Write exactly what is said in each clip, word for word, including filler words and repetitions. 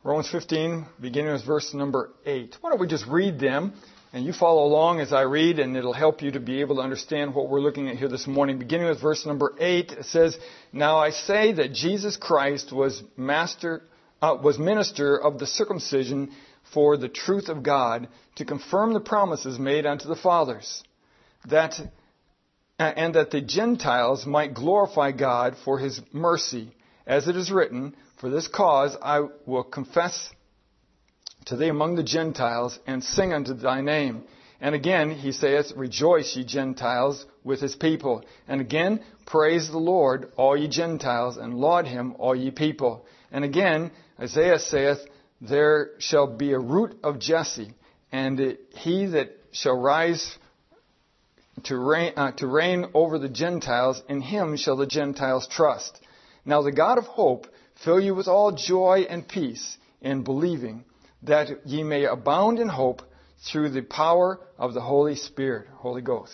Romans fifteen, beginning with verse number eight. Why don't we just read them, and you follow along as I read, and it'll help you to be able to understand what we're looking at here this morning. Beginning with verse number eight, it says, "Now I say that Jesus Christ was master, uh, was minister of the circumcision for the truth of God, to confirm the promises made unto the fathers, that uh, and that the Gentiles might glorify God for His mercy, as it is written, For this cause I will confess to thee among the Gentiles, and sing unto thy name. And again he saith, Rejoice, ye Gentiles, with his people. And again, praise the Lord, all ye Gentiles, and laud him, all ye people. And again, Isaiah saith, There shall be a root of Jesse, and he that shall rise to reign, uh, to reign over the Gentiles, in him shall the Gentiles trust. Now the God of hope fill you with all joy and peace in believing, that ye may abound in hope through the power of the Holy Spirit, Holy Ghost."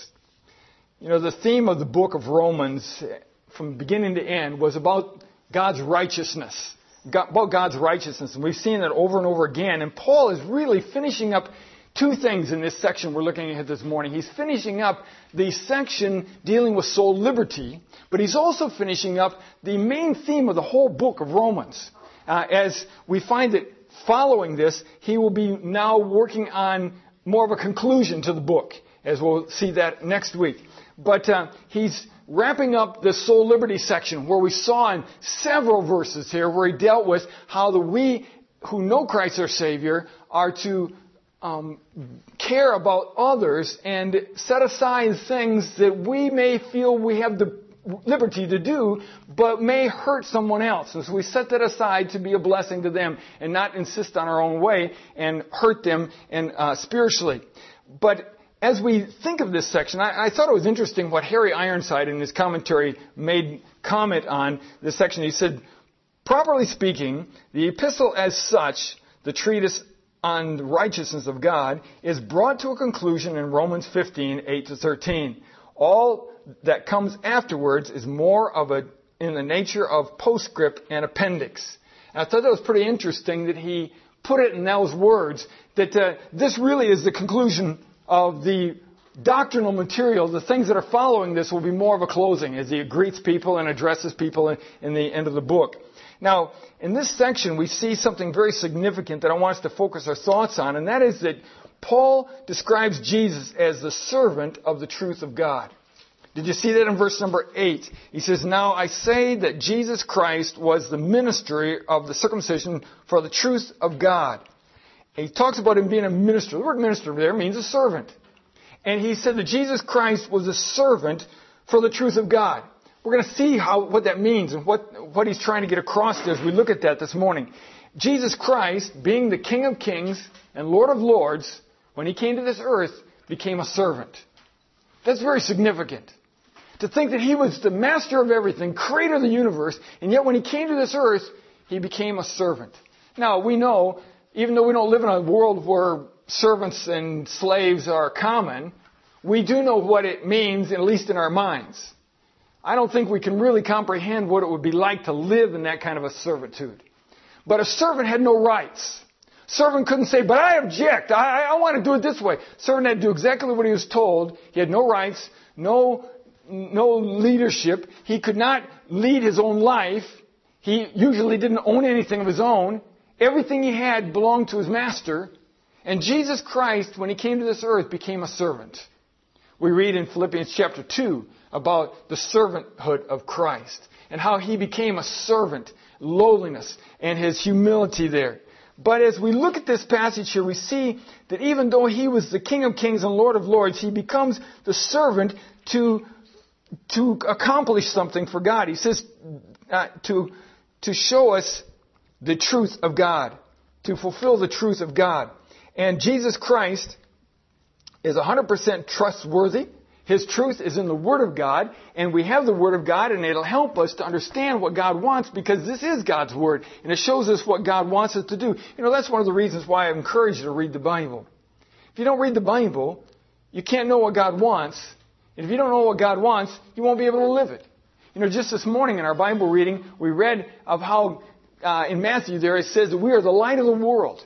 You know, the theme of the book of Romans, from beginning to end, was about God's righteousness. About God's righteousness. And we've seen that over and over again. And Paul is really finishing up two things in this section we're looking at this morning. He's finishing up the section dealing with soul liberty, but he's also finishing up the main theme of the whole book of Romans. Uh, as we find that following this, he will be now working on more of a conclusion to the book, as we'll see that next week. But uh, he's wrapping up the soul liberty section, where we saw in several verses here where he dealt with how the we who know Christ our Savior are to um, care about others and set aside things that we may feel we have the liberty to do, but may hurt someone else. And so we set that aside to be a blessing to them and not insist on our own way and hurt them and uh, spiritually. But as we think of this section, I, I thought it was interesting what Harry Ironside in his commentary made comment on this section. He said, properly speaking, the epistle as such, the treatise on the righteousness of God, is brought to a conclusion in Romans fifteen, eight to thirteen. All that comes afterwards is more of a, in the nature of postscript and appendix. And I thought that was pretty interesting that he put it in those words, that uh, this really is the conclusion of the doctrinal material. The things that are following this will be more of a closing as he greets people and addresses people in, in the end of the book. Now, in this section, we see something very significant that I want us to focus our thoughts on, and that is that Paul describes Jesus as the servant of the truth of God. Did you see that in verse number eight? He says, "Now I say that Jesus Christ was the ministry of the circumcision for the truth of God." And he talks about him being a minister. The word minister there means a servant. And he said that Jesus Christ was a servant for the truth of God. We're going to see how what that means and what, what he's trying to get across as we look at that this morning. Jesus Christ, being the King of Kings and Lord of Lords, when he came to this earth, became a servant. That's very significant. To think that he was the master of everything, creator of the universe, and yet when he came to this earth, he became a servant. Now, we know, even though we don't live in a world where servants and slaves are common, we do know what it means, at least in our minds. I don't think we can really comprehend what it would be like to live in that kind of a servitude. But a servant had no rights. Servant couldn't say, but I object. I, I want to do it this way. Servant had to do exactly what he was told. He had no rights, no, no leadership. He could not lead his own life. He usually didn't own anything of his own. Everything he had belonged to his master. And Jesus Christ, when he came to this earth, became a servant. We read in Philippians chapter two about the servanthood of Christ and how he became a servant, lowliness, and his humility there. But as we look at this passage here, we see that even though he was the King of Kings and Lord of Lords, he becomes the servant to, to accomplish something for God. He says uh, to, to show us the truth of God, to fulfill the truth of God. And Jesus Christ is one hundred percent trustworthy. His truth is in the Word of God, and we have the Word of God, and it'll help us to understand what God wants, because this is God's Word, and it shows us what God wants us to do. You know, that's one of the reasons why I encourage you to read the Bible. If you don't read the Bible, you can't know what God wants, and if you don't know what God wants, you won't be able to live it. You know, just this morning in our Bible reading, we read of how uh, in Matthew there, it says that we are the light of the world.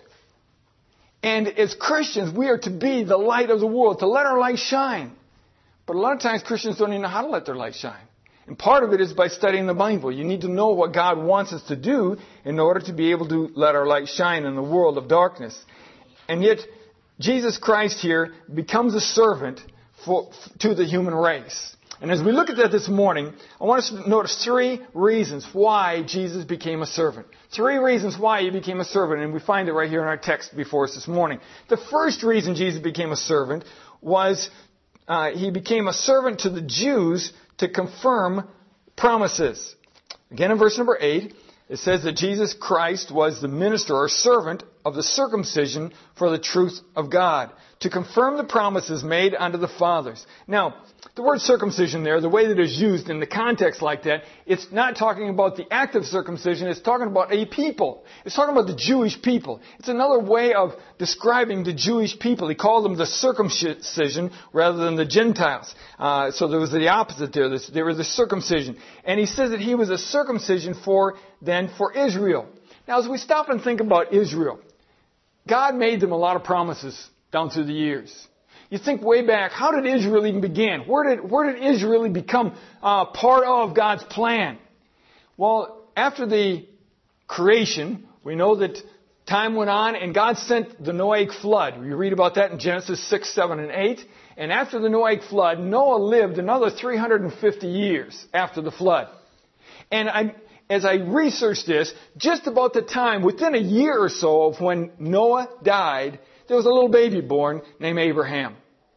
And as Christians, we are to be the light of the world, to let our light shine. But a lot of times Christians don't even know how to let their light shine. And part of it is by studying the Bible. You need to know what God wants us to do in order to be able to let our light shine in the world of darkness. And yet, Jesus Christ here becomes a servant for, to the human race. And as we look at that this morning, I want us to notice three reasons why Jesus became a servant. Three reasons why he became a servant, and we find it right here in our text before us this morning. The first reason Jesus became a servant was uh, he became a servant to the Jews to confirm promises. Again, in verse number eight, it says that Jesus Christ was the minister or servant of the circumcision for the truth of God, to confirm the promises made unto the fathers. Now, the word circumcision there, the way that it's used in the context like that, it's not talking about the act of circumcision, it's talking about a people. It's talking about the Jewish people. It's another way of describing the Jewish people. He called them the circumcision rather than the Gentiles. Uh, so there was the opposite there. There was the circumcision. And he says that he was a circumcision for, then, for Israel. Now, as we stop and think about Israel, God made them a lot of promises down through the years. You think way back, how did Israel even begin? Where did, where did Israel become uh, part of God's plan? Well, after the creation, we know that time went on and God sent the Noahic flood. We read about that in Genesis six, seven, and eight. And after the Noahic flood, Noah lived another three hundred fifty years after the flood. And I, as I researched this, just about the time, within a year or so of when Noah died, there was a little baby born named Abraham.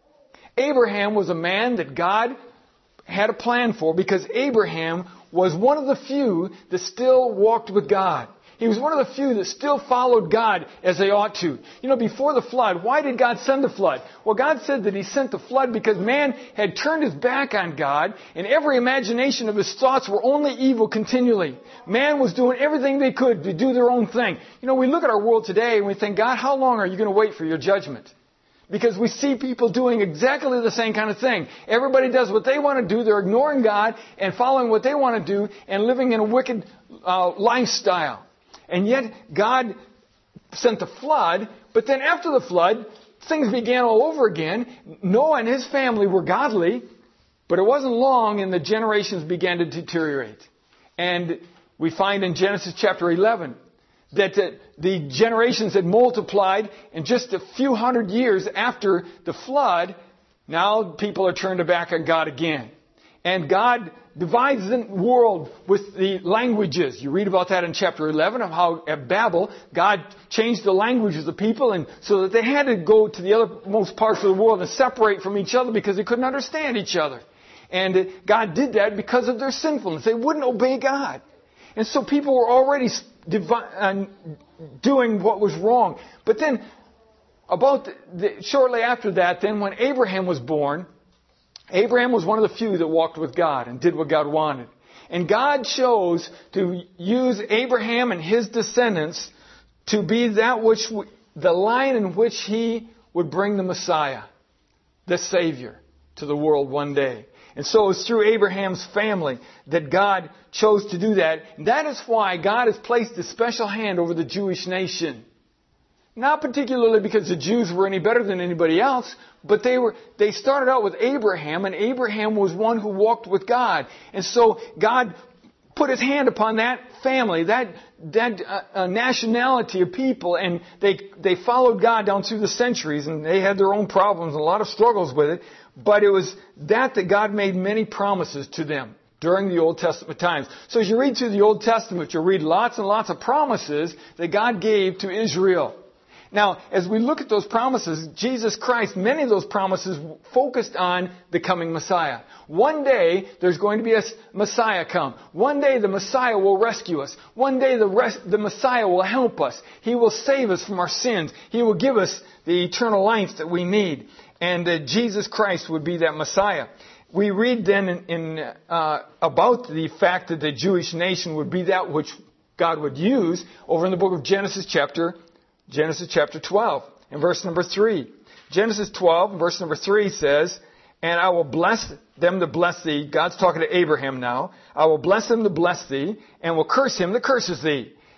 Abraham was a man that God had a plan for because Abraham was one of the few that still walked with God. He was one of the few that still followed God as they ought to. You know, before the flood, why did God send the flood? Well, God said that He sent the flood because man had turned his back on God and every imagination of his thoughts were only evil continually. Man was doing everything they could to do their own thing. You know, we look at our world today and we think, God, how long are you going to wait for your judgment? Because we see people doing exactly the same kind of thing. Everybody does what they want to do. They're ignoring God and following what they want to do and living in a wicked uh, lifestyle. And yet God sent the flood, but then after the flood, things began all over again. Noah and his family were godly, but it wasn't long and the generations began to deteriorate. And we find in Genesis chapter eleven that the generations had multiplied, and just a few hundred years after the flood, now people are turned back on God again. And God divides the world with the languages. You read about that in chapter eleven of how at Babel, God changed the languages of the people, and so that they had to go to the othermost parts of the world and separate from each other because they couldn't understand each other. And God did that because of their sinfulness. They wouldn't obey God. And so people were already Divi- doing what was wrong. But then, about the, the, shortly after that, then when Abraham was born, Abraham was one of the few that walked with God and did what God wanted. And God chose to use Abraham and his descendants to be that which, w- the line in which he would bring the Messiah, the Savior, to the world one day. And so it's through Abraham's family that God chose to do that. That is why God has placed a special hand over the Jewish nation. Not particularly because the Jews were any better than anybody else, but they were, they started out with Abraham, and Abraham was one who walked with God. And so God put His hand upon that family, that, that uh, uh, nationality of people, and they, they followed God down through the centuries, and they had their own problems and a lot of struggles with it. But it was that that God made many promises to them during the Old Testament times. So as you read through the Old Testament, you'll read lots and lots of promises that God gave to Israel. Now, as we look at those promises, Jesus Christ, many of those promises focused on the coming Messiah. One day, there's going to be a Messiah come. One day, the Messiah will rescue us. One day, the, rest, the Messiah will help us. He will save us from our sins. He will give us the eternal life that we need. And uh, Jesus Christ would be that Messiah. We read then in, in, uh, about the fact that the Jewish nation would be that which God would use over in the book of Genesis chapter, Genesis chapter twelve and verse number three. Genesis twelve and verse number three says, "And I will bless them to bless thee." God's talking to Abraham now. "I will bless them to bless thee, and will curse him that curses thee.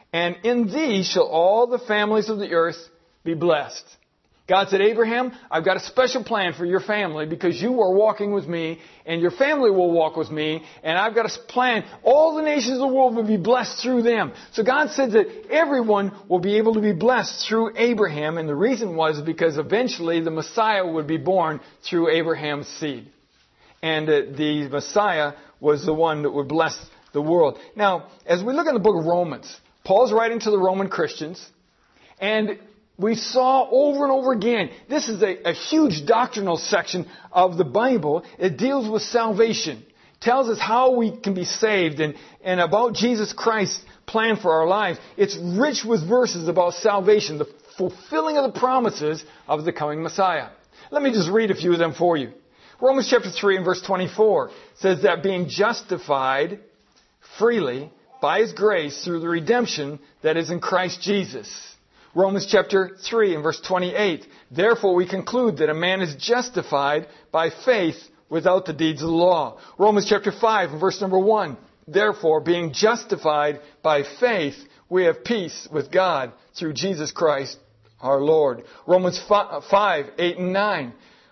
and in thee shall all the families of the earth be blessed. God said, Abraham, I've got a special plan for your family because you are walking with me and your family will walk with me, and I've got a plan. All the nations of the world will be blessed through them. So God said that everyone will be able to be blessed through Abraham, and the reason was because eventually the Messiah would be born through Abraham's seed. And uh, the Messiah was the one that would bless the world. Now, as we look in the book of Romans, Paul's writing to the Roman Christians, and we saw over and over again, this is a, a huge doctrinal section of the Bible. It deals with salvation. Tells us how we can be saved and, and about Jesus Christ's plan for our lives. It's rich with verses about salvation, the fulfilling of the promises of the coming Messiah. Let me just read a few of them for you. Romans chapter three and verse twenty-four says that being justified freely by His grace through the redemption that is in Christ Jesus. Romans chapter three and verse twenty-eight. Therefore we conclude that a man is justified by faith without the deeds of the law. Romans chapter five and verse number one. Therefore, being justified by faith, we have peace with God through Jesus Christ our Lord. Romans five, eight and nine.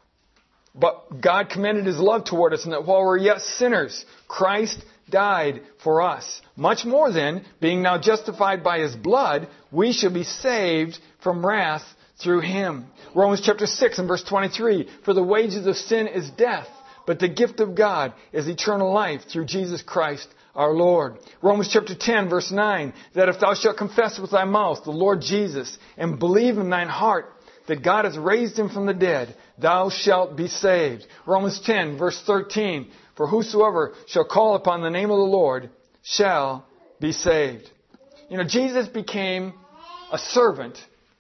But God commended His love toward us in that while we were yet sinners, Christ died for us. Much more then, being now justified by His blood, we shall be saved from wrath through Him. Romans chapter six and verse twenty-three. For the wages of sin is death, but the gift of God is eternal life through Jesus Christ our Lord. Romans chapter ten verse nine. That if thou shalt confess with thy mouth the Lord Jesus and believe in thine heart that God has raised Him from the dead, thou shalt be saved. Romans ten verse thirteen. For whosoever shall call upon the name of the Lord shall be saved. You know, Jesus became a servant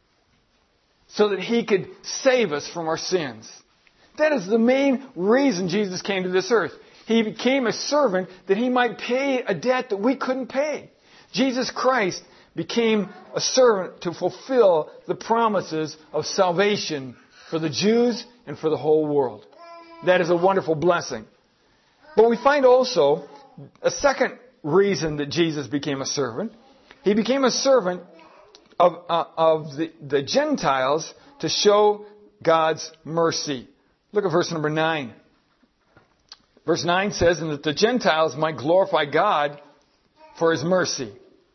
so that He could save us from our sins. That is the main reason Jesus came to this earth. He became a servant that He might pay a debt that we couldn't pay. Jesus Christ became a servant to fulfill the promises of salvation for the Jews and for the whole world. That is a wonderful blessing. But we find also a second reason that Jesus became a servant. He became a servant of, uh, of the, the Gentiles to show God's mercy. Look at verse number nine. Verse nine says, and that the Gentiles might glorify God for His mercy.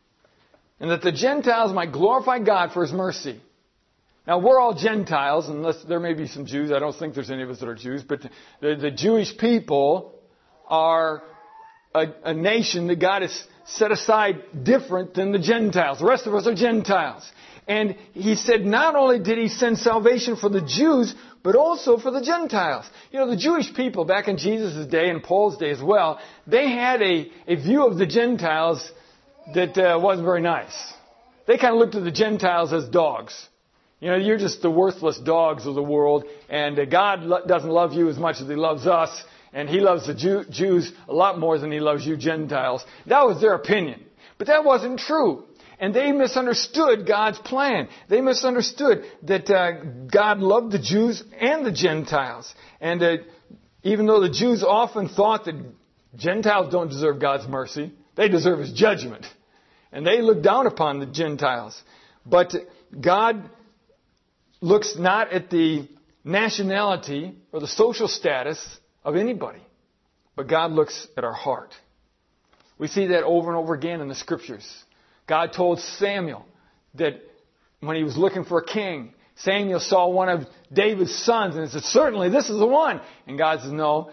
And that the Gentiles might glorify God for His mercy. Now, we're all Gentiles, unless there may be some Jews. I don't think there's any of us that are Jews. But the, the Jewish people are a, a nation that God has set aside different than the Gentiles. The rest of us are Gentiles. And He said not only did He send salvation for the Jews, but also for the Gentiles. You know, the Jewish people back in Jesus' day and Paul's day as well, they had a, a view of the Gentiles that uh, wasn't very nice. They kind of looked at the Gentiles as dogs. You know, you're just the worthless dogs of the world, and uh, God lo- doesn't love you as much as He loves us. And He loves the Jew- Jews a lot more than He loves you Gentiles. That was their opinion. But that wasn't true. And they misunderstood God's plan. They misunderstood that uh, God loved the Jews and the Gentiles. And uh, even though the Jews often thought that Gentiles don't deserve God's mercy, they deserve His judgment. And they looked down upon the Gentiles. But God looks not at the nationality or the social status of anybody. But God looks at our heart. We see that over and over again in the Scriptures. God told Samuel that when he was looking for a king, Samuel saw one of David's sons and he said, certainly this is the one. And God says, no,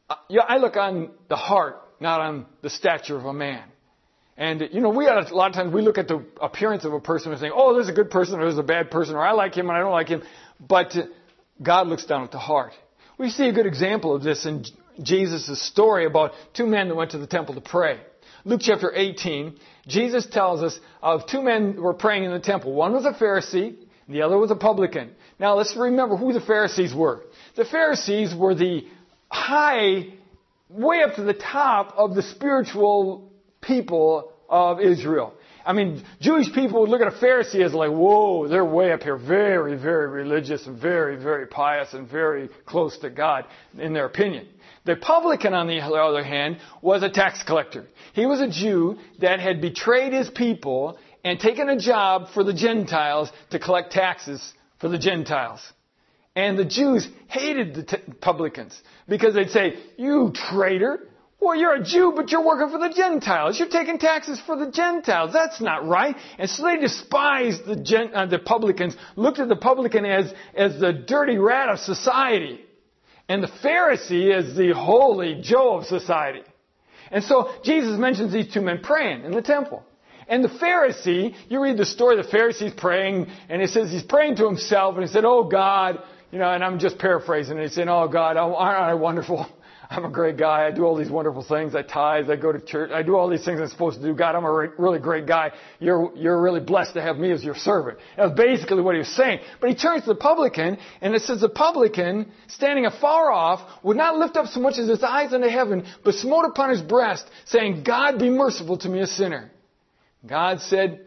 I look on the heart, not on the stature of a man. And, you know, we a lot of times we look at the appearance of a person and think, oh, there's a good person or there's a bad person, or I like him and I don't like him. But God looks down at the heart. We see a good example of this in Jesus' story about two men that went to the temple to pray. Luke chapter eighteen, Jesus tells us of two men who were praying in the temple. One was a Pharisee, and the other was a publican. Now let's remember who the Pharisees were. The Pharisees were the high, way up to the top of the spiritual people of Israel. I mean, Jewish people would look at a Pharisee as like, whoa, they're way up here, very, very religious and very, very pious and very close to God in their opinion. The publican, on the other hand, was a tax collector. He was a Jew that had betrayed his people and taken a job for the Gentiles to collect taxes for the Gentiles. And the Jews hated the t- publicans because they'd say, you traitor, well, you're a Jew, but you're working for the Gentiles. You're taking taxes for the Gentiles. That's not right. And so they despised the, gen- uh, the publicans, looked at the publican as, as the dirty rat of society, and the Pharisee as the holy Joe of society. And so Jesus mentions these two men praying in the temple. And the Pharisee, you read the story, the Pharisee's praying, and it says he's praying to himself, and he said, oh God, you know, and I'm just paraphrasing, and he's saying, oh God, aren't I wonderful? I'm a great guy. I do all these wonderful things. I tithe. I go to church. I do all these things I'm supposed to do. God, I'm a re- really great guy. You're, you're really blessed to have me as your servant. That's basically what he was saying. But he turns to the publican, and it says the publican, standing afar off, would not lift up so much as his eyes unto heaven, but smote upon his breast, saying, God, be merciful to me, a sinner. God said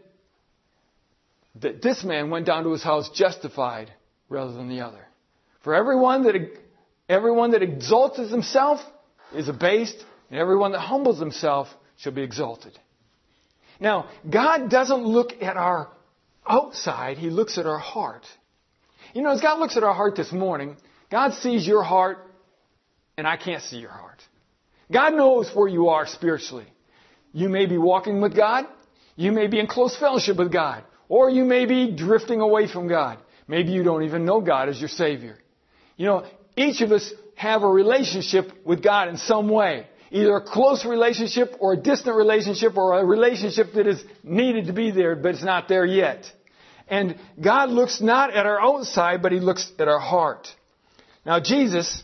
that this man went down to his house justified rather than the other. For everyone that everyone that exalts himself is abased, and everyone that humbles himself shall be exalted. Now, God doesn't look at our outside, He looks at our heart. You know, as God looks at our heart this morning, God sees your heart, and I can't see your heart. God knows where you are spiritually. You may be walking with God. You may be in close fellowship with God. Or you may be drifting away from God. Maybe you don't even know God as your Savior. You know, each of us have a relationship with God in some way. Either a close relationship or a distant relationship or a relationship that is needed to be there, but it's not there yet. And God looks not at our outside, but He looks at our heart. Now, Jesus,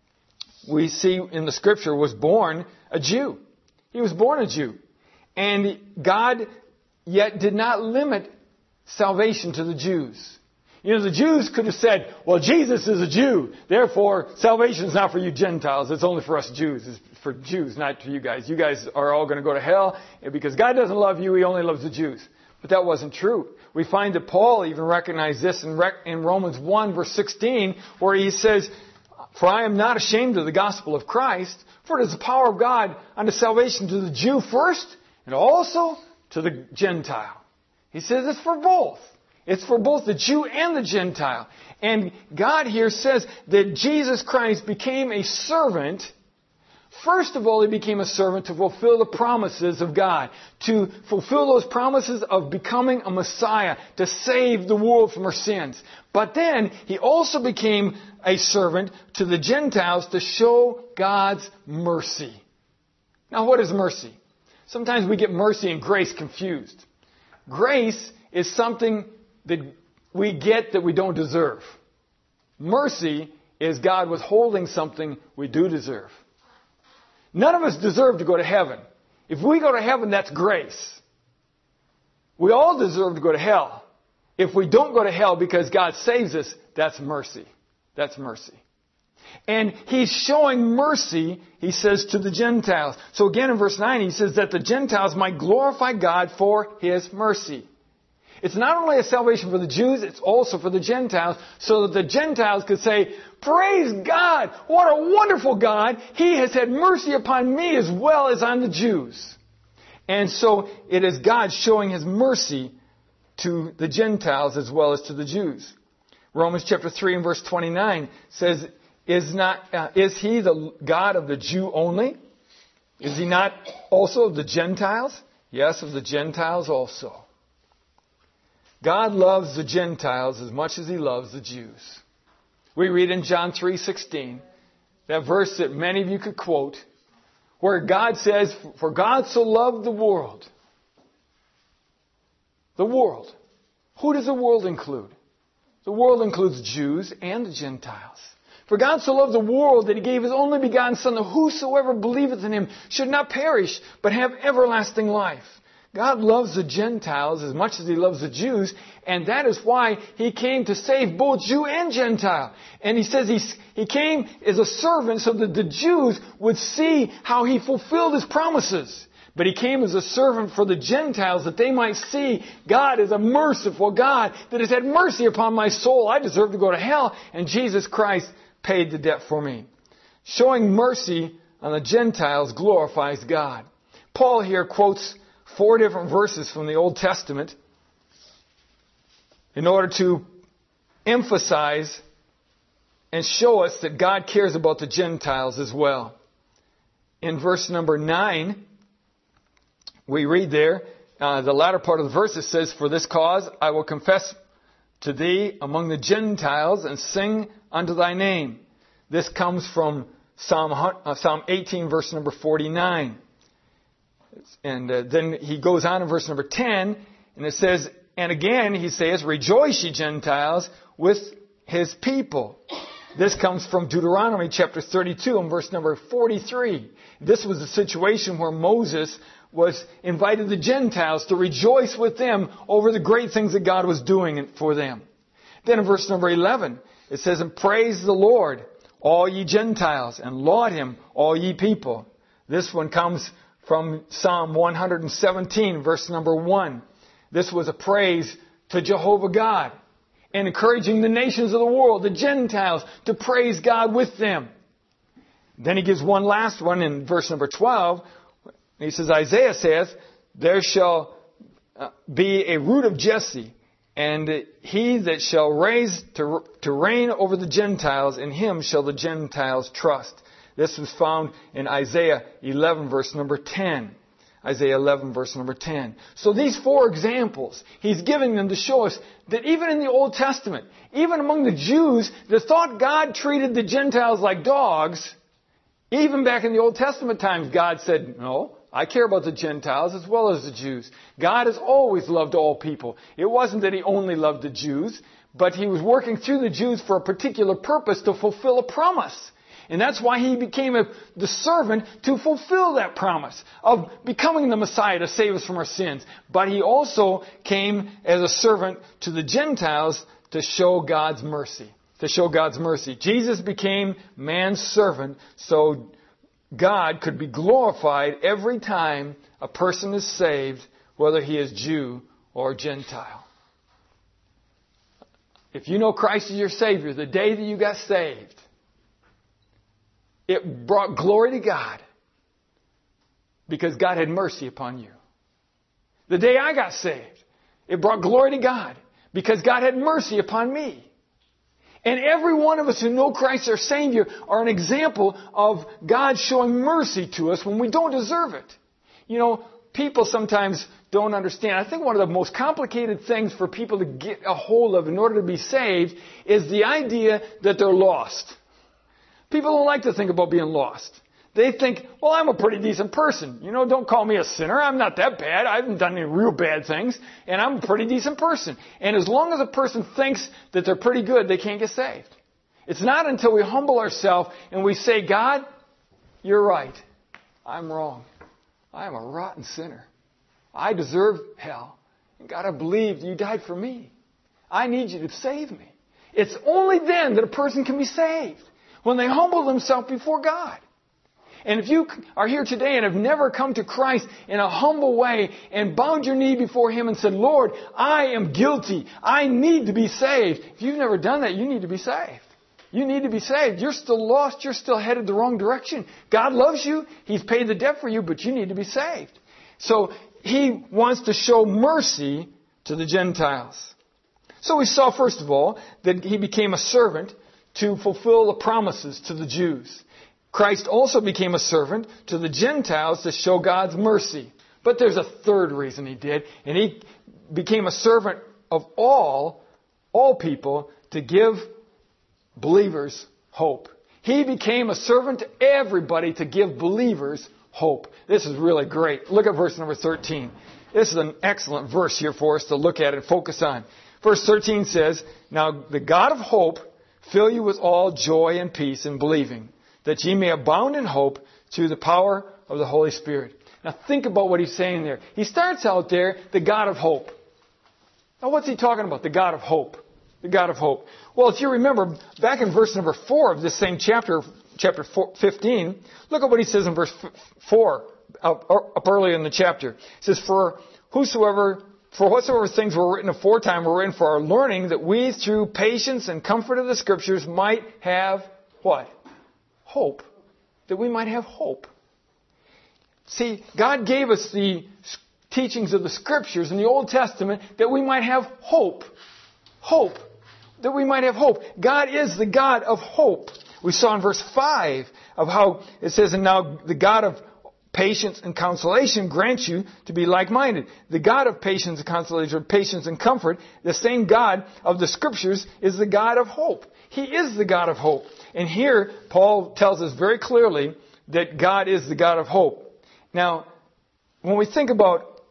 we see in the Scripture, was born a Jew. He was born a Jew. And God yet did not limit salvation to the Jews. You know, the Jews could have said, well, Jesus is a Jew. Therefore, salvation is not for you Gentiles. It's only for us Jews. It's for Jews, not for you guys. You guys are all going to go to hell. And because God doesn't love you, He only loves the Jews. But that wasn't true. We find that Paul even recognized this in, in Romans one, verse sixteen, where he says, for I am not ashamed of the gospel of Christ, for it is the power of God unto salvation to the Jew first, and also to the Gentile. He says it's for both. It's for both the Jew and the Gentile. And God here says that Jesus Christ became a servant. First of all, He became a servant to fulfill the promises of God. To fulfill those promises of becoming a Messiah. To save the world from our sins. But then, He also became a servant to the Gentiles to show God's mercy. Now, what is mercy? Sometimes we get mercy and grace confused. Grace is something that we get that we don't deserve. Mercy is God withholding something we do deserve. None of us deserve to go to heaven. If we go to heaven, that's grace. We all deserve to go to hell. If we don't go to hell because God saves us, that's mercy. That's mercy. And He's showing mercy, He says, to the Gentiles. So again in verse nine, He says that the Gentiles might glorify God for His mercy. It's not only a salvation for the Jews, it's also for the Gentiles, so that the Gentiles could say, praise God! What a wonderful God! He has had mercy upon me as well as on the Jews. And so it is God showing His mercy to the Gentiles as well as to the Jews. Romans chapter three and verse twenty-nine says, Is not uh, is He the God of the Jew only? Is He not also of the Gentiles? Yes, of the Gentiles also. God loves the Gentiles as much as He loves the Jews. We read in John three sixteen, that verse that many of you could quote, where God says, for God so loved the world. The world. Who does the world include? The world includes Jews and the Gentiles. For God so loved the world that He gave His only begotten Son, that whosoever believeth in Him should not perish, but have everlasting life. God loves the Gentiles as much as He loves the Jews, and that is why He came to save both Jew and Gentile. And He says He, he came as a servant so that the Jews would see how He fulfilled His promises. But He came as a servant for the Gentiles that they might see God is a merciful God that has had mercy upon my soul. I deserve to go to hell, and Jesus Christ paid the debt for me. Showing mercy on the Gentiles glorifies God. Paul here quotes four different verses from the Old Testament in order to emphasize and show us that God cares about the Gentiles as well. In verse number nine, we read there, uh, the latter part of the verse, it says, "For this cause I will confess to thee among the Gentiles and sing unto thy name." This comes from Psalm, uh, Psalm eighteen, verse number forty-nine. And uh, then he goes on in verse number ten, and it says, "And again he says, Rejoice, ye Gentiles, with his people." This comes from Deuteronomy chapter thirty-two and verse number forty-three. This was a situation where Moses was invited the Gentiles to rejoice with them over the great things that God was doing for them. Then in verse number eleven, it says, "And praise the Lord, all ye Gentiles, and laud him, all ye people." This one comes from Psalm one seventeen, verse number one. This was a praise to Jehovah God, and encouraging the nations of the world, the Gentiles, to praise God with them. Then he gives one last one in verse number twelve. He says, Isaiah saith, "There shall be a root of Jesse, and he that shall raise to, to reign over the Gentiles, in him shall the Gentiles trust." This was found in Isaiah eleven, verse number ten. Isaiah eleven, verse number ten. So these four examples, he's giving them to show us that even in the Old Testament, even among the Jews that thought God treated the Gentiles like dogs, even back in the Old Testament times, God said, "No, I care about the Gentiles as well as the Jews." God has always loved all people. It wasn't that he only loved the Jews, but he was working through the Jews for a particular purpose to fulfill a promise. And that's why he became a, the servant to fulfill that promise of becoming the Messiah to save us from our sins. But he also came as a servant to the Gentiles to show God's mercy. To show God's mercy. Jesus became man's servant so God could be glorified every time a person is saved, whether he is Jew or Gentile. If you know Christ as your Savior, the day that you got saved, it brought glory to God because God had mercy upon you. The day I got saved, it brought glory to God because God had mercy upon me. And every one of us who know Christ our Savior are an example of God showing mercy to us when we don't deserve it. You know, people sometimes don't understand. I think one of the most complicated things for people to get a hold of in order to be saved is the idea that they're lost. People don't like to think about being lost. They think, well, I'm a pretty decent person. You know, don't call me a sinner. I'm not that bad. I haven't done any real bad things. And I'm a pretty decent person. And as long as a person thinks that they're pretty good, they can't get saved. It's not until we humble ourselves and we say, God, you're right. I'm wrong. I am a rotten sinner. I deserve hell. And God, I believe you died for me. I need you to save me. It's only then that a person can be saved. When they humble themselves before God. And if you are here today and have never come to Christ in a humble way and bowed your knee before Him and said, Lord, I am guilty. I need to be saved. If you've never done that, you need to be saved. You need to be saved. You're still lost. You're still headed the wrong direction. God loves you. He's paid the debt for you, but you need to be saved. So He wants to show mercy to the Gentiles. So we saw, first of all, that He became a servant to fulfill the promises to the Jews. Christ also became a servant to the Gentiles to show God's mercy. But there's a third reason He did, and He became a servant of all, all people to give believers hope. He became a servant to everybody to give believers hope. This is really great. Look at verse number thirteen. This is an excellent verse here for us to look at and focus on. Verse thirteen says, Now the God of hope fill you with all joy and peace in believing, that ye may abound in hope through the power of the Holy Spirit. Now think about what he's saying there. He starts out there, the God of hope. Now what's he talking about? The God of hope. The God of hope. Well, if you remember, back in verse number four of this same chapter, chapter fifteen, look at what he says in verse four, up, up early in the chapter. It says, For whosoever... For whatsoever things were written aforetime were written for our learning, that we through patience and comfort of the Scriptures might have what? Hope. That we might have hope. See, God gave us the teachings of the Scriptures in the Old Testament that we might have hope. Hope. That we might have hope. God is the God of hope. We saw in verse five of how it says, and now the God of patience and consolation grants you to be like-minded. The God of patience and consolation, or patience and comfort, the same God of the Scriptures is the God of hope. He is the God of hope. And here, Paul tells us very clearly that God is the God of hope. Now, when we think about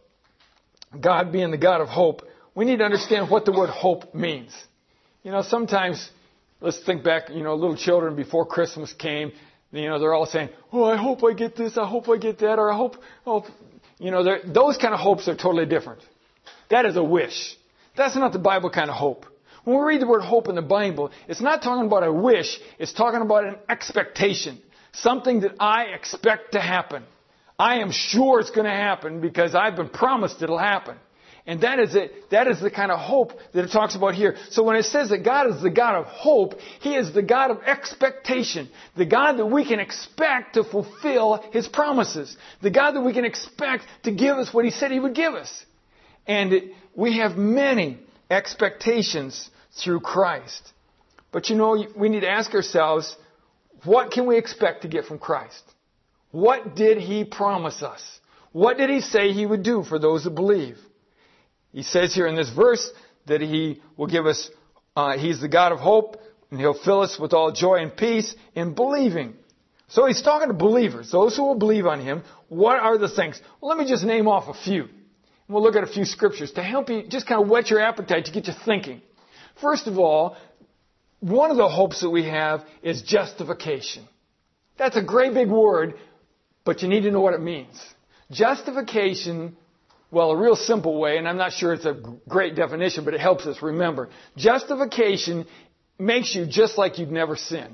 God being the God of hope, we need to understand what the word hope means. You know, sometimes, let's think back, you know, little children before Christmas came, you know, they're all saying, oh, I hope I get this, I hope I get that, or I hope, oh, you know, those kind of hopes are totally different. That is a wish. That's not the Bible kind of hope. When we read the word hope in the Bible, it's not talking about a wish, it's talking about an expectation. Something that I expect to happen. I am sure it's going to happen because I've been promised it'll happen. And that is it. That is the kind of hope that it talks about here. So when it says that God is the God of hope, He is the God of expectation. The God that we can expect to fulfill His promises. The God that we can expect to give us what He said He would give us. And it, we have many expectations through Christ. But you know, we need to ask ourselves, what can we expect to get from Christ? What did He promise us? What did He say He would do for those who believe? He says here in this verse that He will give us, uh, He's the God of hope, and He'll fill us with all joy and peace in believing. So He's talking to believers, those who will believe on Him. What are the things? Well, let me just name off a few. And we'll look at a few scriptures to help you just kind of whet your appetite, to get you thinking. First of all, one of the hopes that we have is justification. That's a great big word, but you need to know what it means. Justification, well, a real simple way, and I'm not sure it's a great definition, but it helps us remember. Justification makes you just like you'd never sinned.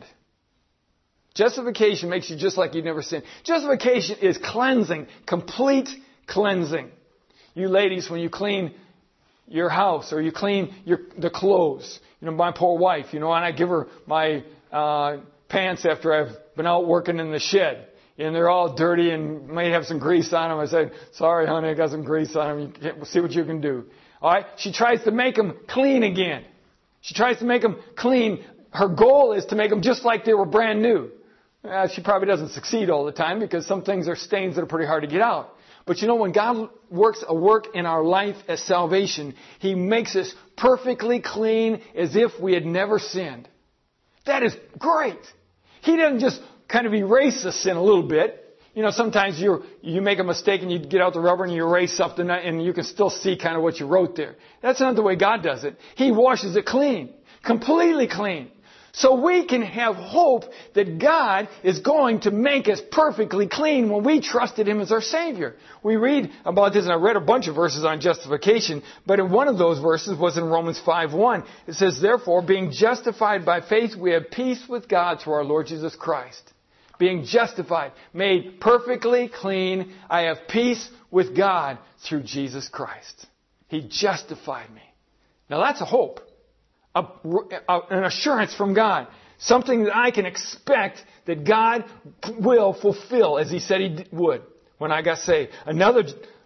Justification makes you just like you'd never sinned. Justification is cleansing, complete cleansing. You ladies, when you clean your house or you clean your the clothes, you know, my poor wife, you know, and I give her my uh, pants after I've been out working in the shed. And they're all dirty and may have some grease on them. I said, sorry, honey, I got some grease on them. You can't, we'll see what you can do. All right? She tries to make them clean again. She tries to make them clean. Her goal is to make them just like they were brand new. Uh, she probably doesn't succeed all the time because some things are stains that are pretty hard to get out. But you know, when God works a work in our life as salvation, He makes us perfectly clean as if we had never sinned. That is great. He doesn't just kind of erase the sin a little bit. You know, sometimes you you make a mistake and you get out the rubber and you erase something and you can still see kind of what you wrote there. That's not the way God does it. He washes it clean, completely clean. So we can have hope that God is going to make us perfectly clean when we trusted Him as our Savior. We read about this, and I read a bunch of verses on justification, but in one of those verses was in Romans five one. It says, therefore, being justified by faith, we have peace with God through our Lord Jesus Christ. Being justified, made perfectly clean, I have peace with God through Jesus Christ. He justified me. Now that's a hope. A, a, an assurance from God. Something that I can expect that God will fulfill as He said He would when I got saved. Another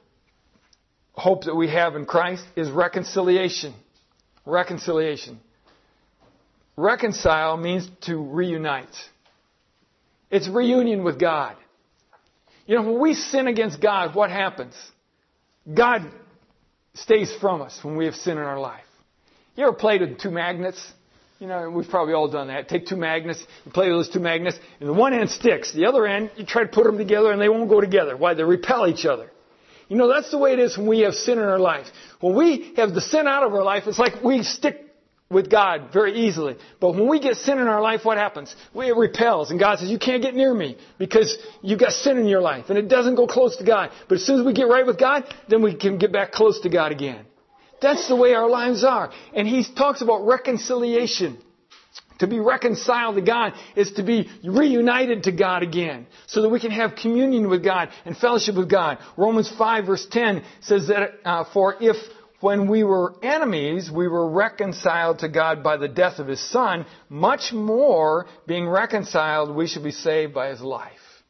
hope that we have in Christ is reconciliation. Reconciliation. Reconcile means to reunite. It's reunion with God. You know, when we sin against God, what happens? God stays from us when we have sin in our life. You ever played with two magnets? You know, we've probably all done that. Take two magnets, you play with those two magnets, and the one end sticks. The other end, you try to put them together and they won't go together. Why? They repel each other. You know, that's the way it is when we have sin in our life. When we have the sin out of our life, it's like we stick with God very easily. But when we get sin in our life, what happens? It repels. And God says, you can't get near me because you've got sin in your life. And it doesn't go close to God. But as soon as we get right with God, then we can get back close to God again. That's the way our lives are. And He talks about reconciliation. To be reconciled to God is to be reunited to God again. So that we can have communion with God and fellowship with God. Romans five verse ten says that, uh, for if when we were enemies, we were reconciled to God by the death of His Son, much more being reconciled, we should be saved by His life. He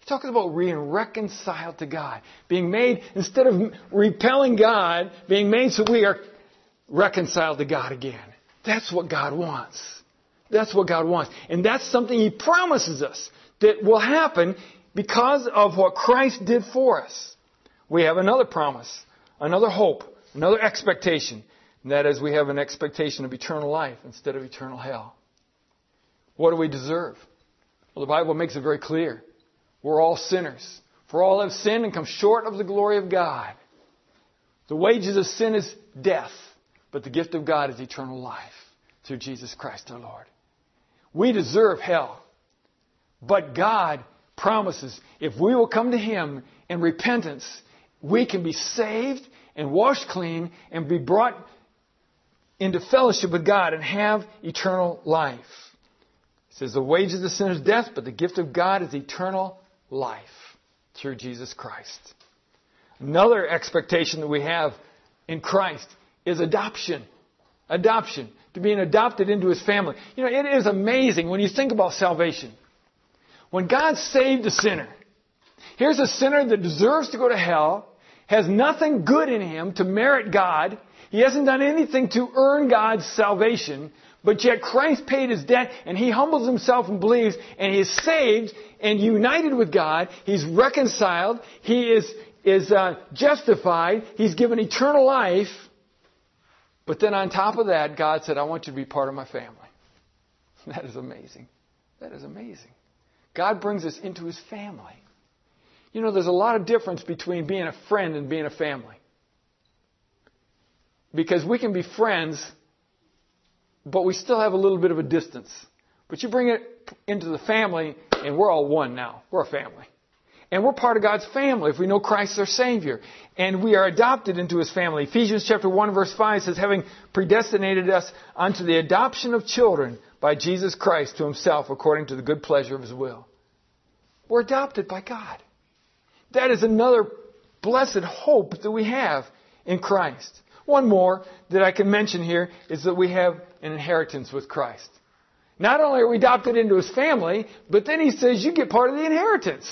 talks about being reconciled to God. Being made, instead of repelling God, being made so we are reconciled to God again. That's what God wants. That's what God wants. And that's something He promises us that will happen because of what Christ did for us. We have another promise, another hope, another expectation. And that is we have an expectation of eternal life instead of eternal hell. What do we deserve? Well, the Bible makes it very clear. We're all sinners. For all have sinned and come short of the glory of God. The wages of sin is death, but the gift of God is eternal life through Jesus Christ our Lord. We deserve hell, but God promises if we will come to Him in repentance, we can be saved and washed clean and be brought into fellowship with God and have eternal life. It says the wages of sin is death, but the gift of God is eternal life through Jesus Christ. Another expectation that we have in Christ is adoption. Adoption. To being adopted into His family. You know, it is amazing when you think about salvation. When God saved a sinner, here's a sinner that deserves to go to hell, has nothing good in him to merit God. He hasn't done anything to earn God's salvation, but yet Christ paid his debt and he humbles himself and believes and he is saved and united with God. He's reconciled. He is, is uh, justified. He's given eternal life. But then on top of that, God said, I want you to be part of my family. That is amazing. That is amazing. God brings us into His family. You know, there's a lot of difference between being a friend and being a family. Because we can be friends, but we still have a little bit of a distance. But you bring it into the family, and we're all one now. We're a family. And we're part of God's family if we know Christ our Savior. And we are adopted into His family. Ephesians chapter one verse five says, having predestinated us unto the adoption of children by Jesus Christ to Himself according to the good pleasure of His will. We're adopted by God. That is another blessed hope that we have in Christ. One more that I can mention here is that we have an inheritance with Christ. Not only are we adopted into His family, but then He says you get part of the inheritance.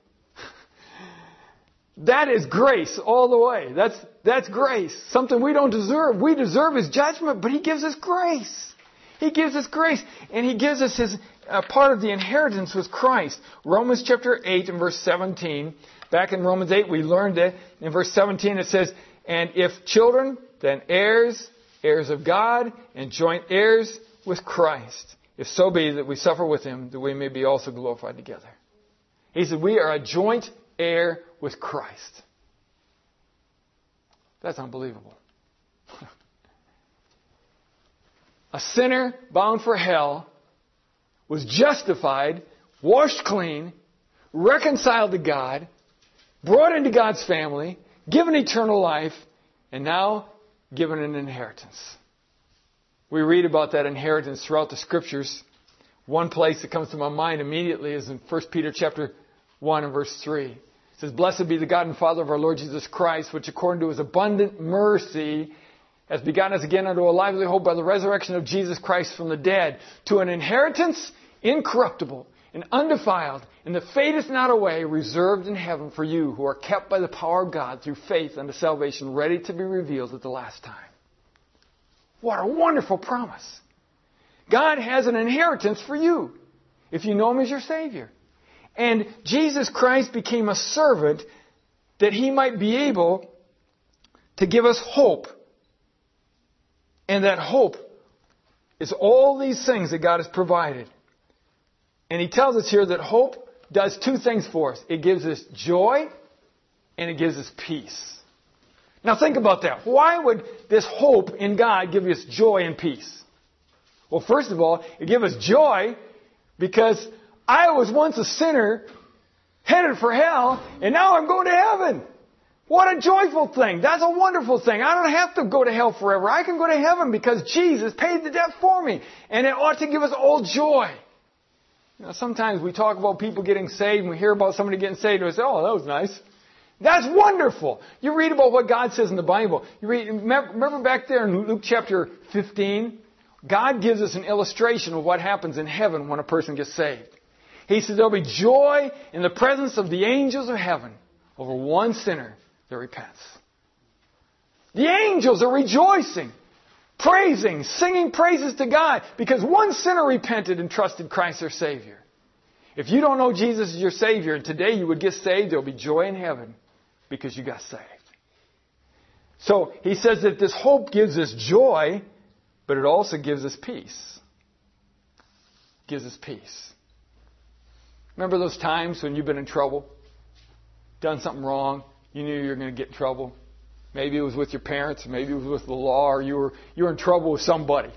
That is grace all the way. That's, that's grace. Something we don't deserve. We deserve His judgment, but He gives us grace. He gives us grace. And He gives us His uh, part of the inheritance with Christ. Romans chapter eight and verse seventeen. Back in Romans eight, we learned it. In verse seventeen, it says, and if children, then heirs, heirs of God, and joint heirs with Christ. If so be that we suffer with Him, that we may be also glorified together. He said, we are a joint heir with Christ. That's unbelievable. A sinner bound for hell was justified, washed clean, reconciled to God, brought into God's family, given eternal life, and now given an inheritance. We read about that inheritance throughout the Scriptures. One place that comes to my mind immediately is in First Peter chapter one and verse three. It says, blessed be the God and Father of our Lord Jesus Christ, which according to His abundant mercy has begotten us again unto a lively hope by the resurrection of Jesus Christ from the dead, to an inheritance incorruptible and undefiled, and that fadeth not away, reserved in heaven for you, who are kept by the power of God through faith unto salvation, ready to be revealed at the last time. What a wonderful promise. God has an inheritance for you, if you know Him as your Savior. And Jesus Christ became a servant that He might be able to give us hope. And that hope is all these things that God has provided. And He tells us here that hope does two things for us. It gives us joy and it gives us peace. Now think about that. Why would this hope in God give us joy and peace? Well, first of all, it gives us joy because I was once a sinner headed for hell and now I'm going to heaven. What a joyful thing. That's a wonderful thing. I don't have to go to hell forever. I can go to heaven because Jesus paid the debt for me. And it ought to give us all joy. You know, sometimes we talk about people getting saved and we hear about somebody getting saved and we say, oh, that was nice. That's wonderful. You read about what God says in the Bible. You read, remember back there in Luke chapter fifteen? God gives us an illustration of what happens in heaven when a person gets saved. He says there'll be joy in the presence of the angels of heaven over one sinner that repents. The angels are rejoicing, praising, singing praises to God because one sinner repented and trusted Christ their Savior. If you don't know Jesus as your Savior and today you would get saved, there'll be joy in heaven because you got saved. So he says that this hope gives us joy, but it also gives us peace. Gives us peace. Remember those times when you've been in trouble? Done something wrong? You knew you were going to get in trouble? Maybe it was with your parents, maybe it was with the law, or you were, you were in trouble with somebody.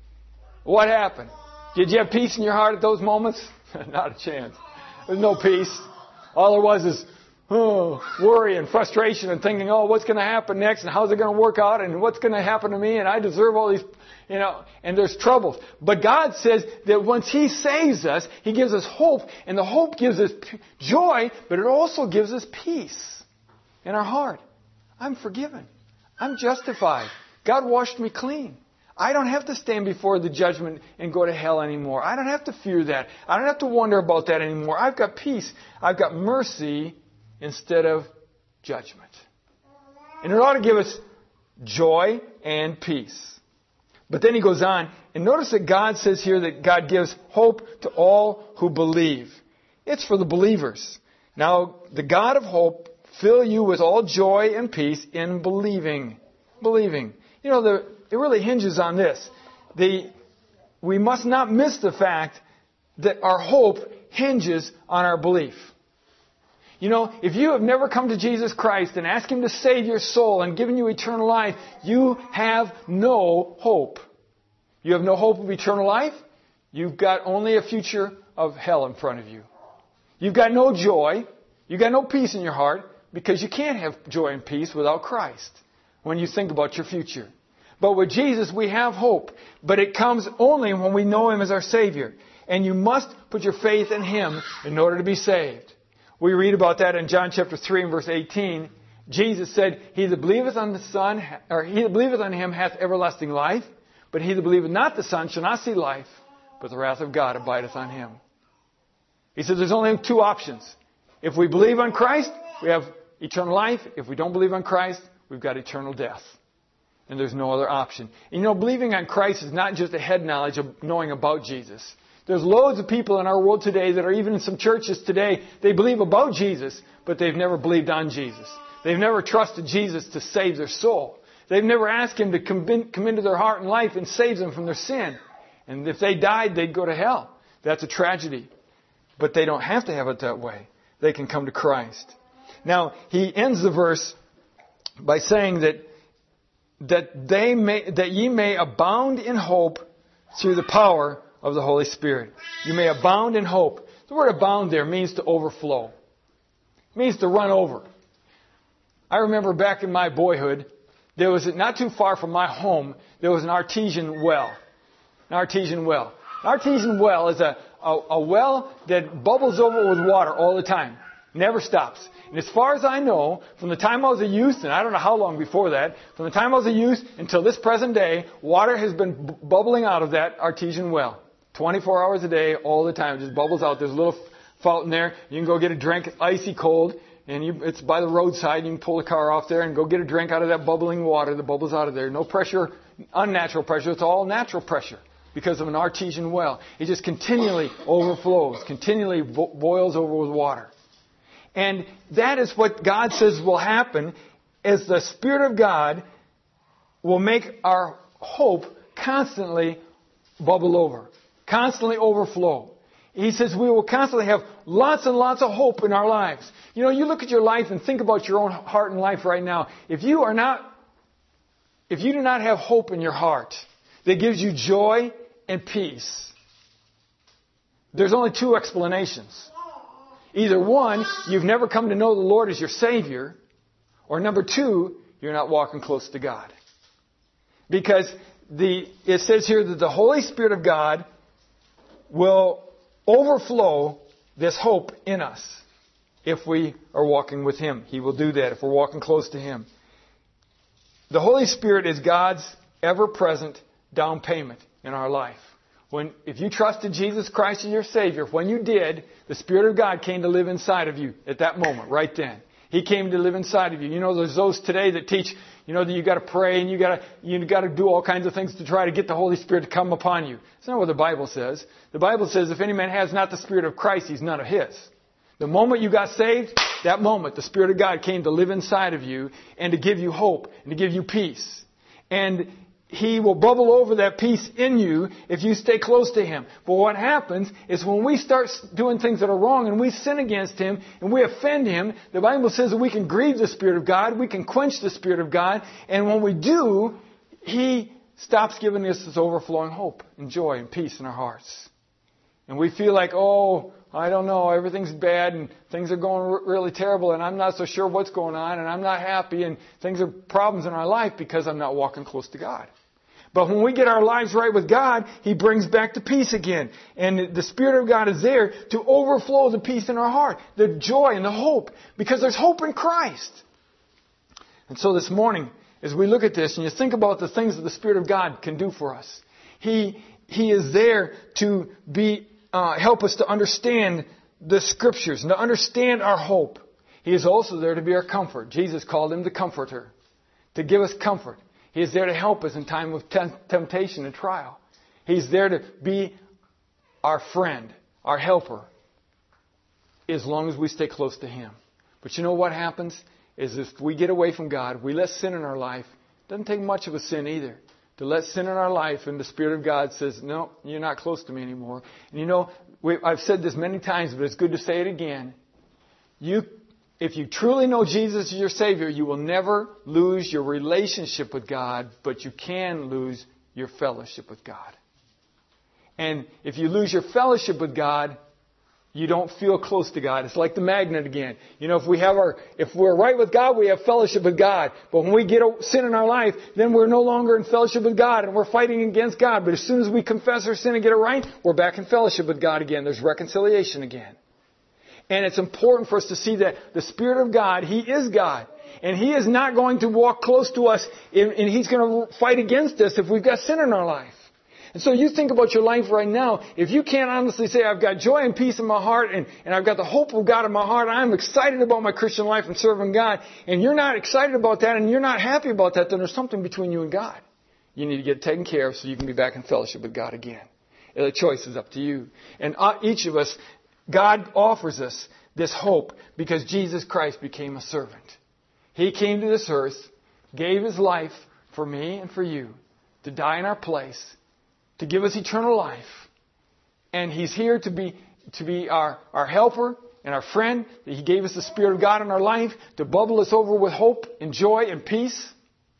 What happened? Did you have peace in your heart at those moments? Not a chance. There's no peace. All there was is oh, worry and frustration and thinking, oh, what's going to happen next and how's it going to work out and what's going to happen to me and I deserve all these, you know, and there's troubles. But God says that once He saves us, He gives us hope, and the hope gives us p- joy, but it also gives us peace in our heart. I'm forgiven. I'm justified. God washed me clean. I don't have to stand before the judgment and go to hell anymore. I don't have to fear that. I don't have to wonder about that anymore. I've got peace. I've got mercy instead of judgment. And it ought to give us joy and peace. But then he goes on, and notice that God says here that God gives hope to all who believe. It's for the believers. Now, the God of hope fill you with all joy and peace in believing. Believing. You know, the, it really hinges on this. The, we must not miss the fact that our hope hinges on our belief. You know, if you have never come to Jesus Christ and asked Him to save your soul and given you eternal life, you have no hope. You have no hope of eternal life. You've got only a future of hell in front of you. You've got no joy. You've got no peace in your heart because you can't have joy and peace without Christ when you think about your future. But with Jesus, we have hope. But it comes only when we know Him as our Savior. And you must put your faith in Him in order to be saved. We read about that in John chapter three and verse eighteen. Jesus said, He that believeth on the Son, or he that believeth on Him hath everlasting life, but he that believeth not the Son shall not see life, but the wrath of God abideth on him. He said there's only two options. If we believe on Christ, we have eternal life. If we don't believe on Christ, we've got eternal death. And there's no other option. And you know, believing on Christ is not just a head knowledge of knowing about Jesus. There's loads of people in our world today that are even in some churches today, they believe about Jesus, but they've never believed on Jesus. They've never trusted Jesus to save their soul. They've never asked Him to come, in, come into their heart and life and save them from their sin. And if they died, they'd go to hell. That's a tragedy. But they don't have to have it that way. They can come to Christ. Now, he ends the verse by saying that that they may that ye may abound in hope through the power of the Holy Spirit. You may abound in hope. The word abound there means to overflow. It means to run over. I remember back in my boyhood, there was not too far from my home, there was an artesian well. An artesian well. An artesian well is a, a, a well that bubbles over with water all the time. Never stops. And as far as I know, from the time I was a youth, and I don't know how long before that, from the time I was a youth until this present day, water has been b- bubbling out of that artesian well. twenty-four hours a day, all the time. It just bubbles out. There's a little fountain there. You can go get a drink. It's icy cold. And you, it's by the roadside. You can pull the car off there and go get a drink out of that bubbling water that bubbles out of there. No pressure, unnatural pressure. It's all natural pressure because of an artesian well. It just continually overflows, continually bo- boils over with water. And that is what God says will happen as the Spirit of God will make our hope constantly bubble over, constantly overflow. He says we will constantly have lots and lots of hope in our lives. You know, you look at your life and think about your own heart and life right now. If you are not, if you do not have hope in your heart that gives you joy and peace, there's only two explanations. Either one, you've never come to know the Lord as your Savior, or number two, you're not walking close to God. Because the it says here that the Holy Spirit of God will overflow this hope in us if we are walking with Him. He will do that if we're walking close to Him. The Holy Spirit is God's ever-present down payment in our life. When, if you trusted Jesus Christ as your Savior, when you did, the Spirit of God came to live inside of you at that moment, right then. He came to live inside of you. You know, there's those today that teach, you know, that you got to pray and you got to you got to do all kinds of things to try to get the Holy Spirit to come upon you. That's not what the Bible says. The Bible says, if any man has not the Spirit of Christ, he's none of his. The moment you got saved, that moment, the Spirit of God came to live inside of you and to give you hope and to give you peace. And He will bubble over that peace in you if you stay close to Him. But what happens is when we start doing things that are wrong and we sin against Him and we offend Him, the Bible says that we can grieve the Spirit of God, we can quench the Spirit of God, and when we do, He stops giving us this overflowing hope and joy and peace in our hearts. And we feel like, oh, I don't know, everything's bad and things are going really terrible and I'm not so sure what's going on and I'm not happy and things are problems in our life because I'm not walking close to God. But when we get our lives right with God, He brings back the peace again. And the Spirit of God is there to overflow the peace in our heart, the joy and the hope, because there's hope in Christ. And so this morning, as we look at this and you think about the things that the Spirit of God can do for us, He, he is there to be uh, help us to understand the Scriptures and to understand our hope. He is also there to be our comfort. Jesus called Him the Comforter, to give us comfort. He is there to help us in time of temptation and trial. He's there to be our friend, our helper, as long as we stay close to Him. But you know what happens? Is if we get away from God, we let sin in our life. It doesn't take much of a sin either. To let sin in our life, and the Spirit of God says, no, you're not close to me anymore. And you know, we, I've said this many times, but it's good to say it again. You If you truly know Jesus as your Savior, you will never lose your relationship with God, but you can lose your fellowship with God. And if you lose your fellowship with God, you don't feel close to God. It's like the magnet again. You know, if we have our, if we're right with God, we have fellowship with God. But when we get sin in our life, then we're no longer in fellowship with God and we're fighting against God. But as soon as we confess our sin and get it right, we're back in fellowship with God again. There's reconciliation again. And it's important for us to see that the Spirit of God, He is God. And He is not going to walk close to us and He's going to fight against us if we've got sin in our life. And so you think about your life right now. If you can't honestly say, I've got joy and peace in my heart and, and I've got the hope of God in my heart, I'm excited about my Christian life and serving God, and you're not excited about that and you're not happy about that, then there's something between you and God. You need to get taken care of so you can be back in fellowship with God again. The choice is up to you. And each of us, God offers us this hope because Jesus Christ became a servant. He came to this earth, gave His life for me and for you to die in our place, to give us eternal life. And He's here to be to be our, our helper and our friend. He gave us the Spirit of God in our life to bubble us over with hope and joy and peace.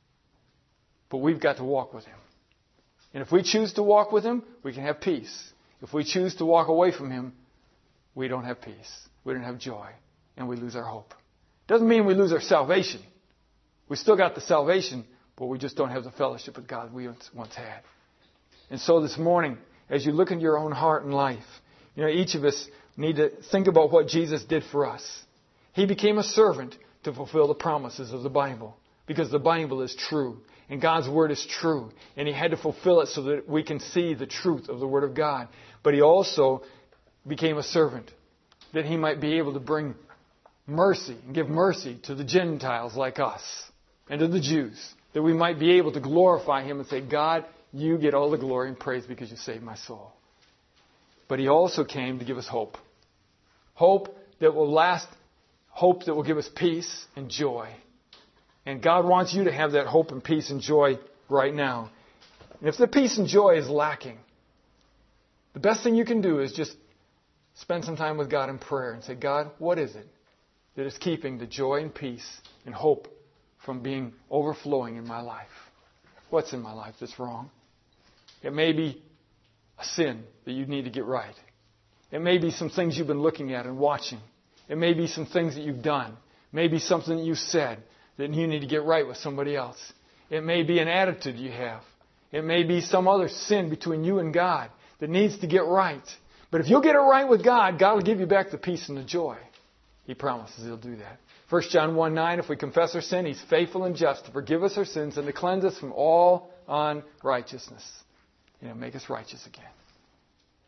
But we've got to walk with Him. And if we choose to walk with Him, we can have peace. If we choose to walk away from Him, we don't have peace. We don't have joy. And we lose our hope. Doesn't mean we lose our salvation. We still got the salvation, but we just don't have the fellowship with God we once had. And so this morning, as you look into your own heart and life, you know, each of us need to think about what Jesus did for us. He became a servant to fulfill the promises of the Bible, because the Bible is true and God's Word is true. And He had to fulfill it so that we can see the truth of the Word of God. But He also became a servant that He might be able to bring mercy and give mercy to the Gentiles like us and to the Jews, that we might be able to glorify Him and say, God, You get all the glory and praise because You saved my soul. But He also came to give us hope. Hope that will last. Hope that will give us peace and joy. And God wants you to have that hope and peace and joy right now. And if the peace and joy is lacking, the best thing you can do is just spend some time with God in prayer and say, God, what is it that is keeping the joy and peace and hope from being overflowing in my life? What's in my life that's wrong? It may be a sin that you need to get right. It may be some things you've been looking at and watching. It may be some things that you've done. It may be something that you've said that you need to get right with somebody else. It may be an attitude you have. It may be some other sin between you and God that needs to get right. But if you'll get it right with God, God will give you back the peace and the joy. He promises He'll do that. First John one nine, if we confess our sin, He's faithful and just to forgive us our sins and to cleanse us from all unrighteousness. You know, make us righteous again.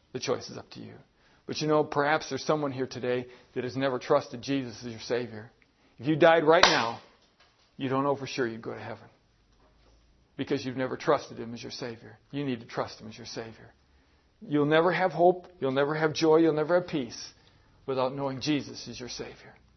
The choice is up to you. But you know, perhaps there's someone here today that has never trusted Jesus as your Savior. If you died right now, you don't know for sure you'd go to heaven. Because you've never trusted Him as your Savior. You need to trust Him as your Savior. You'll never have hope. You'll never have joy. You'll never have peace without knowing Jesus is your Savior.